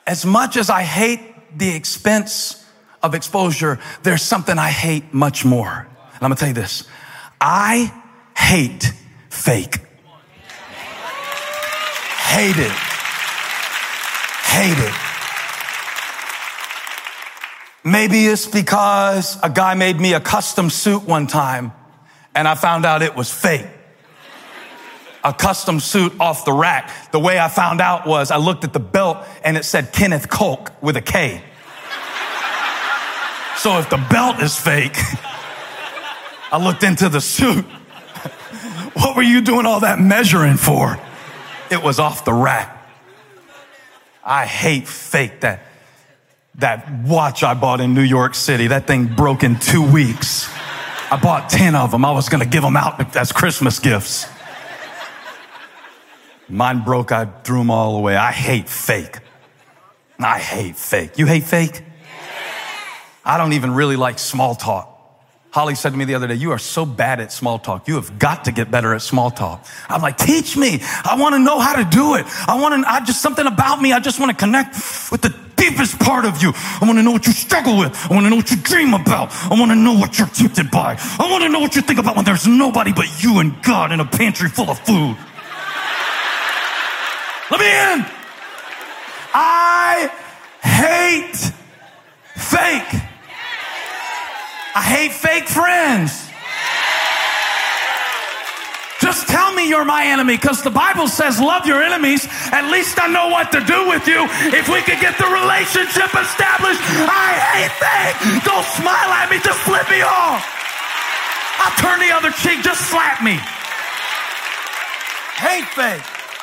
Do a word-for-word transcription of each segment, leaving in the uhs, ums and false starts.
As much as I hate the expense of exposure, there's something I hate much more. And I'm gonna tell you this. I hate fake. Hate it. Hate it. Maybe it's because a guy made me a custom suit one time and I found out it was fake. A custom suit off the rack. The way I found out was I looked at the belt and it said Kenneth Koch with a K. So if the belt is fake, I looked into the suit. What were you doing all that measuring for? It was off the rack. I hate fake. That, that watch I bought in New York City, that thing broke in two weeks. I bought ten of them. I was going to give them out as Christmas gifts. Mine broke. I threw them all away. I hate fake. I hate fake. You hate fake? I don't even really like small talk. Holly said to me the other day, you are so bad at small talk. You have got to get better at small talk. I'm like, teach me. I want to know how to do it. I want to, I just, something about me. I just want to connect with the deepest part of you. I want to know what you struggle with. I want to know what you dream about. I want to know what you're tempted by. I want to know what you think about when there's nobody but you and God in a pantry full of food. Let me in. I hate fake. I hate fake friends. Just tell me you're my enemy, because the Bible says love your enemies. At least I know what to do with you. If we could get the relationship established, I hate fake. Don't smile at me, just flip me off. I'll turn the other cheek, just slap me. Hate fake.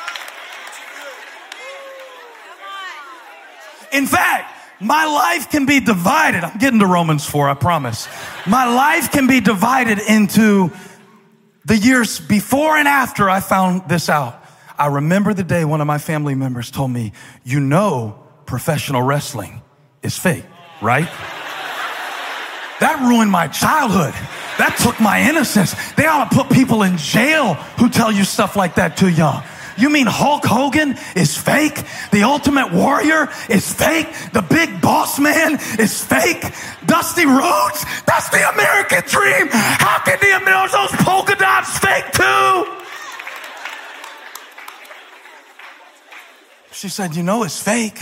In fact, my life can be divided. I'm getting to Romans four, I promise. My life can be divided into the years before and after I found this out. I remember the day one of my family members told me, you know, professional wrestling is fake, right? That ruined my childhood. That took my innocence. They ought to put people in jail who tell you stuff like that too young. You mean Hulk Hogan is fake? The Ultimate Warrior is fake? The Big Boss Man is fake? Dusty Rhodes? That's the American dream. How can the American, those polka dots fake too? She said, you know it's fake.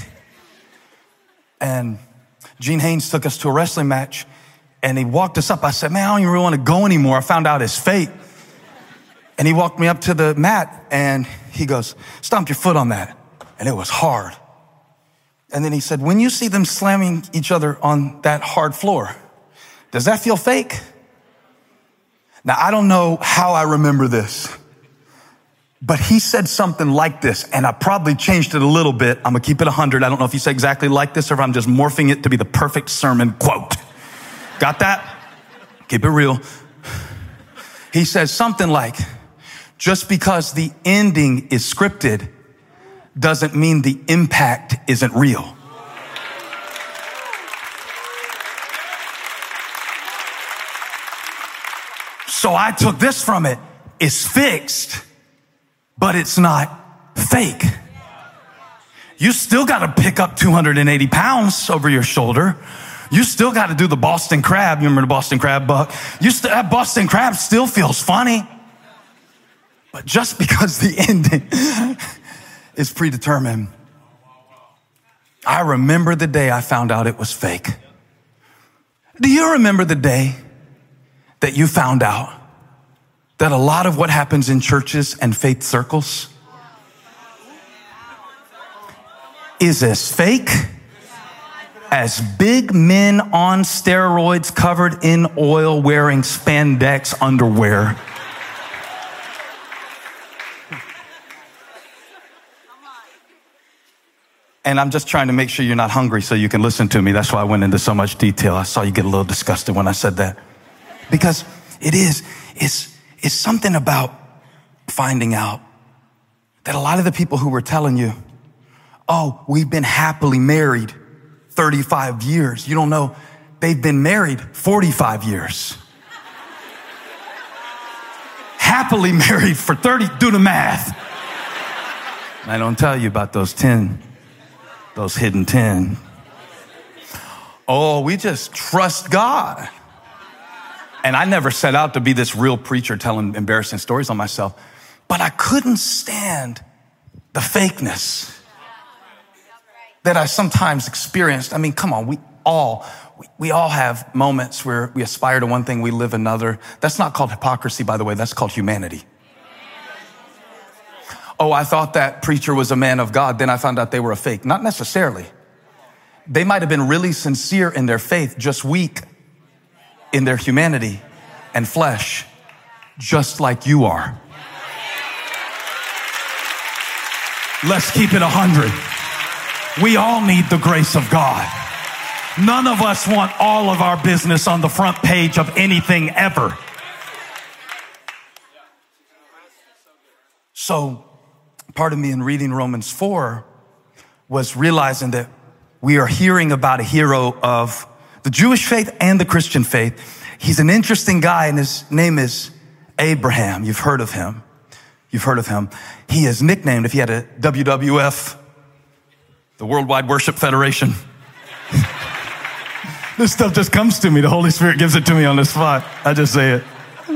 And Gene Haynes took us to a wrestling match and he walked us up. I said, man, I don't even really want to go anymore. I found out it's fake. And he walked me up to the mat and he goes, stomp your foot on that. And it was hard. And then he said, when you see them slamming each other on that hard floor, does that feel fake? Now, I don't know how I remember this, but he said something like this, and I probably changed it a little bit. I'm gonna keep it one hundred. I don't know if he said exactly like this or if I'm just morphing it to be the perfect sermon quote. Got that? Keep it real. He says something like, just because the ending is scripted doesn't mean the impact isn't real. So I took this from it. It's fixed, but it's not fake. You still got to pick up two hundred eighty pounds over your shoulder. You still got to do the Boston Crab. You remember the Boston Crab, Buck? You st- that Boston Crab still feels funny. But just because the ending is predetermined, I remember the day I found out it was fake. Do you remember the day that you found out that a lot of what happens in churches and faith circles is as fake as big men on steroids covered in oil wearing spandex underwear? And I'm just trying to make sure you're not hungry so you can listen to me. That's why I went into so much detail. I saw you get a little disgusted when I said that. Because it is, it's, it's something about finding out that a lot of the people who were telling you, oh, we've been happily married thirty-five years. You don't know, they've been married forty-five years. Happily married for thirty, do the math. I don't tell you about those ten. those hidden ten. Oh, we just trust God. And I never set out to be this real preacher telling embarrassing stories on myself, but I couldn't stand the fakeness that I sometimes experienced. I mean, come on, we all, we, we all have moments where we aspire to one thing, we live another. That's not called hypocrisy, by the way. That's called humanity. Oh, I thought that preacher was a man of God. Then I found out they were a fake. Not necessarily. They might have been really sincere in their faith, just weak in their humanity and flesh, just like you are. Let's keep it a hundred. We all need the grace of God. None of us want all of our business on the front page of anything ever. So part of me in reading Romans four was realizing that we are hearing about a hero of the Jewish faith and the Christian faith. He's an interesting guy, and his name is Abraham. You've heard of him. You've heard of him. He is nicknamed, if he had a W W F, the Worldwide Worship Federation. This stuff just comes to me. The Holy Spirit gives it to me on the spot. I just say it.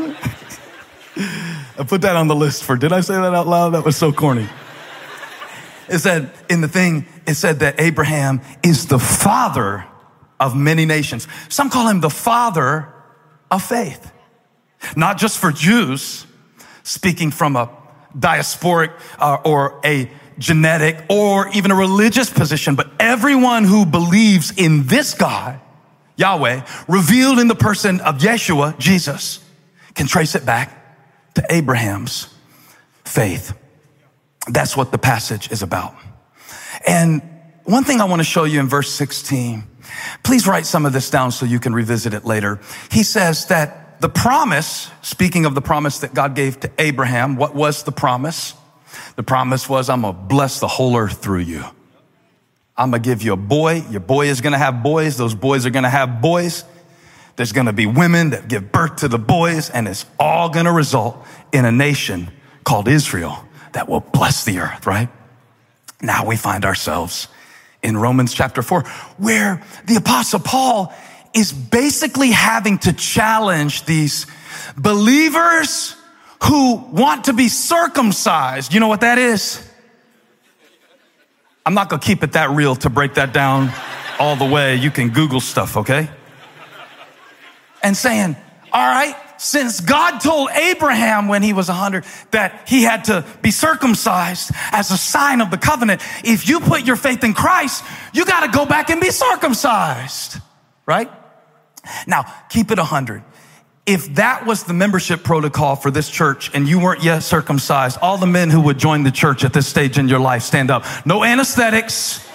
I put that on the list for, did I say that out loud? That was so corny. It said in the thing, it said that Abraham is the father of many nations. Some call him the father of faith. Not just for Jews, speaking from a diasporic uh, or a genetic or even a religious position, but everyone who believes in this God, Yahweh, revealed in the person of Yeshua, Jesus, can trace it back to Abraham's faith. That's what the passage is about. And one thing I want to show you in verse sixteen, please write some of this down so you can revisit it later. He says that the promise, speaking of the promise that God gave to Abraham, what was the promise? The promise was, I'm going to bless the whole earth through you. I'm going to give you a boy. Your boy is going to have boys. Those boys are going to have boys. There's going to be women that give birth to the boys, and it's all going to result in a nation called Israel that will bless the earth, right? Now we find ourselves in Romans chapter four, where the Apostle Paul is basically having to challenge these believers who want to be circumcised. You know what that is? I'm not going to keep it that real to break that down all the way. You can Google stuff, okay? And saying, all right, since God told Abraham when he was one hundred that he had to be circumcised as a sign of the covenant, if you put your faith in Christ, you got to go back and be circumcised, right? Now, keep it one hundred. If that was the membership protocol for this church and you weren't yet circumcised, all the men who would join the church at this stage in your life, stand up. No anesthetics.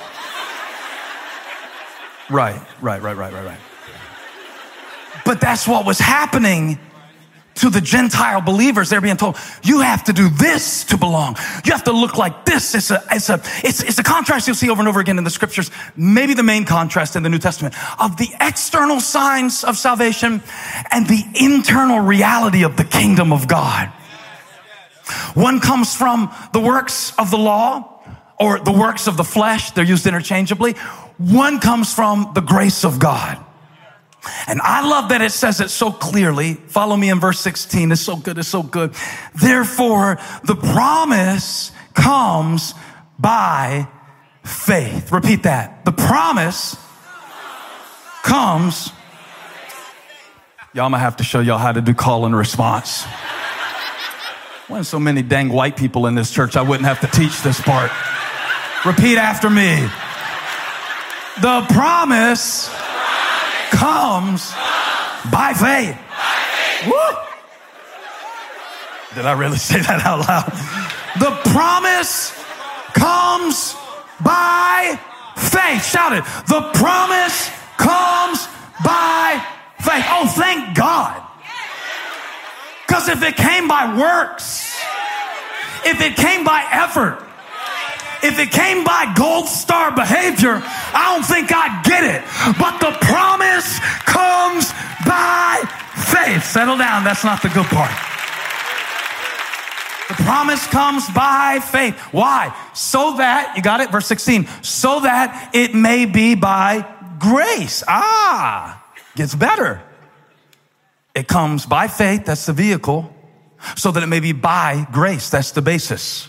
Right, right, right, right, right, right. But that's what was happening to the Gentile believers. They're being told, you have to do this to belong. You have to look like this. It's a, it's a, it's, it's a contrast you'll see over and over again in the scriptures. Maybe the main contrast in the New Testament of the external signs of salvation and the internal reality of the kingdom of God. One comes from the works of the law or the works of the flesh. They're used interchangeably. One comes from the grace of God. And I love that it says it so clearly. Follow me in verse sixteen. It's so good. It's so good. Therefore, the promise comes by faith. Repeat that. The promise comes. Y'all, I'm going to have to show y'all how to do call and response. When so many dang white people in this church, I wouldn't have to teach this part. Repeat after me. The promise comes by faith. Woo! Did I really say that out loud? The promise comes by faith. Shout it. The promise comes by faith. Oh, thank God. Because if it came by works, if it came by effort, if it came by gold star behavior, I don't think I'd get it. But the promise comes by faith. Settle down. That's not the good part. The promise comes by faith. Why? So that, you got it? Verse sixteen, so that it may be by grace. Ah, gets better. It comes by faith, that's the vehicle, so that it may be by grace, that's the basis.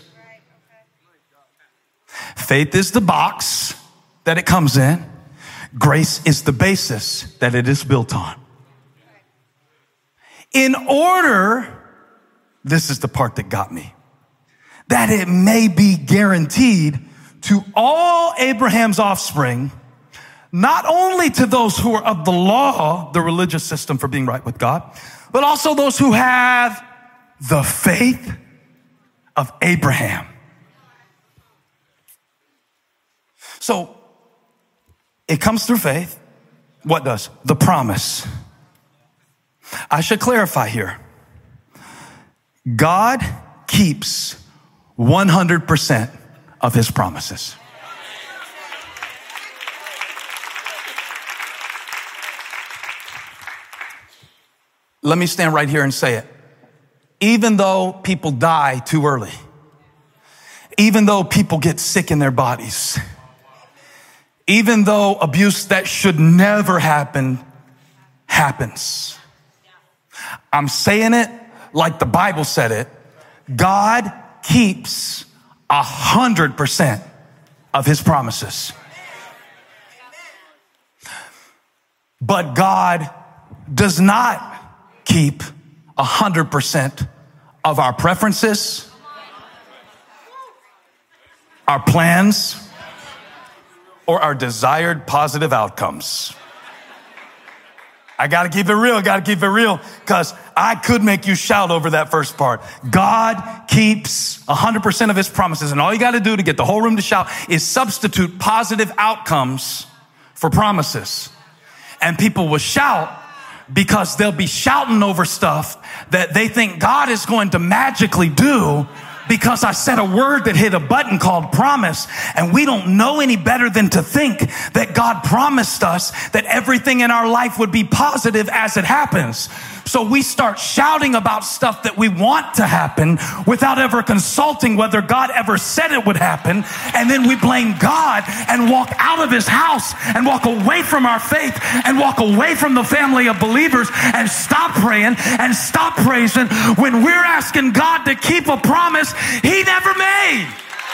Faith is the box that it comes in. Grace is the basis that it is built on. In order, this is the part that got me, that it may be guaranteed to all Abraham's offspring, not only to those who are of the law, the religious system for being right with God, but also those who have the faith of Abraham. So it comes through faith. What does? The promise. I should clarify here. God keeps one hundred percent of his promises. Let me stand right here and say it. Even though people die too early, even though people get sick in their bodies, even though abuse that should never happen happens, I'm saying it like the Bible said it. God keeps a hundred percent of his promises. But God does not keep a hundred percent of our preferences, our plans, or our desired positive outcomes. I gotta keep it real, gotta keep it real, because I could make you shout over that first part. God keeps one hundred percent of his promises, and all you gotta do to get the whole room to shout is substitute positive outcomes for promises. And people will shout because they'll be shouting over stuff that they think God is going to magically do because I said a word that hit a button called promise, and we don't know any better than to think that God promised us that everything in our life would be positive as it happens. So we start shouting about stuff that we want to happen without ever consulting whether God ever said it would happen. And then we blame God and walk out of his house and walk away from our faith and walk away from the family of believers and stop praying and stop praising when we're asking God to keep a promise he never made.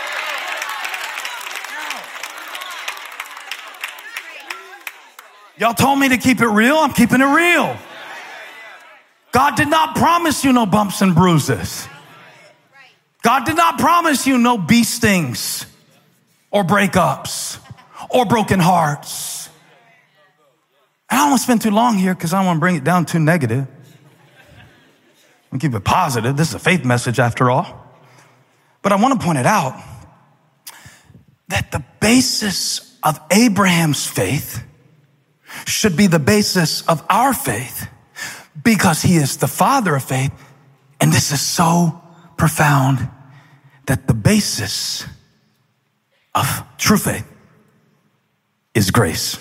Y'all told me to keep it real. I'm keeping it real. God did not promise you no bumps and bruises. God did not promise you no bee stings or breakups or broken hearts. I don't want to spend too long here because I don't want to bring it down too negative. I'm keep it positive. This is a faith message after all. But I want to point it out that the basis of Abraham's faith should be the basis of our faith, because he is the father of faith. And this is so profound that the basis of true faith is grace.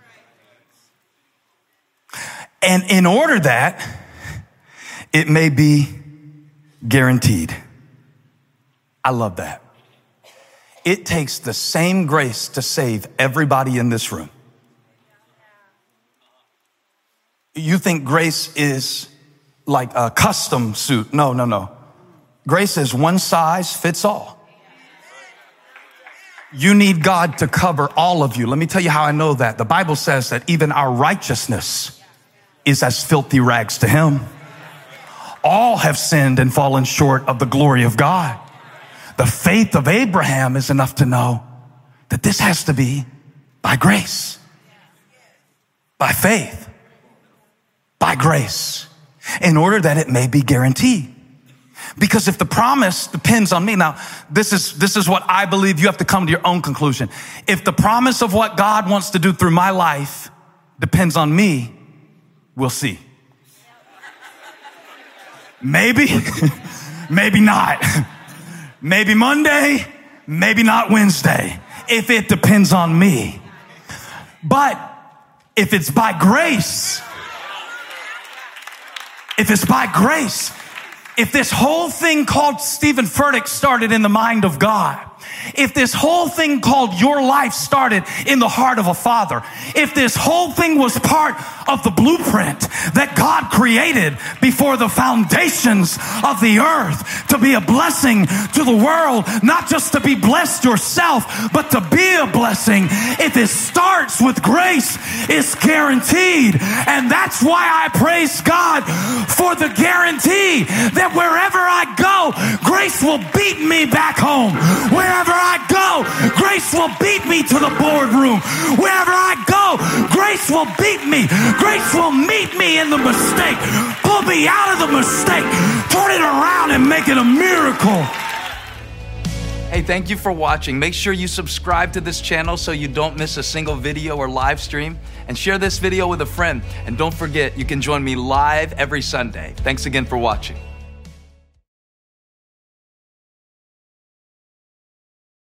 And in order that it may be guaranteed. I love that. It takes the same grace to save everybody in this room. You think grace is like a custom suit. No, no, no. Grace is one size fits all. You need God to cover all of you. Let me tell you how I know that. The Bible says that even our righteousness is as filthy rags to him. All have sinned and fallen short of the glory of God. The faith of Abraham is enough to know that this has to be by grace, by faith. By grace, in order that it may be guaranteed. Because if the promise depends on me, now this is, this is what I believe. You have to come to your own conclusion. If the promise of what God wants to do through my life depends on me, we'll see. Maybe, maybe not. Maybe Monday, maybe not Wednesday, if it depends on me. But if it's by grace, If it's by grace, if this whole thing called Stephen Furtick started in the mind of God, if this whole thing called your life started in the heart of a father, if this whole thing was part of the blueprint that God created before the foundations of the earth to be a blessing to the world, not just to be blessed yourself, but to be a blessing, if it starts with grace, it's guaranteed. And that's why I praise God for the guarantee that wherever I go, grace will beat me back home. Wherever I go, grace will beat me to the boardroom. Wherever I go, grace will beat me. Grace will meet me in the mistake, pull me out of the mistake, turn it around and make it a miracle. Hey, thank you for watching. Make sure you subscribe to this channel so you don't miss a single video or live stream, and share this video with a friend. And don't forget, you can join me live every Sunday. Thanks again for watching.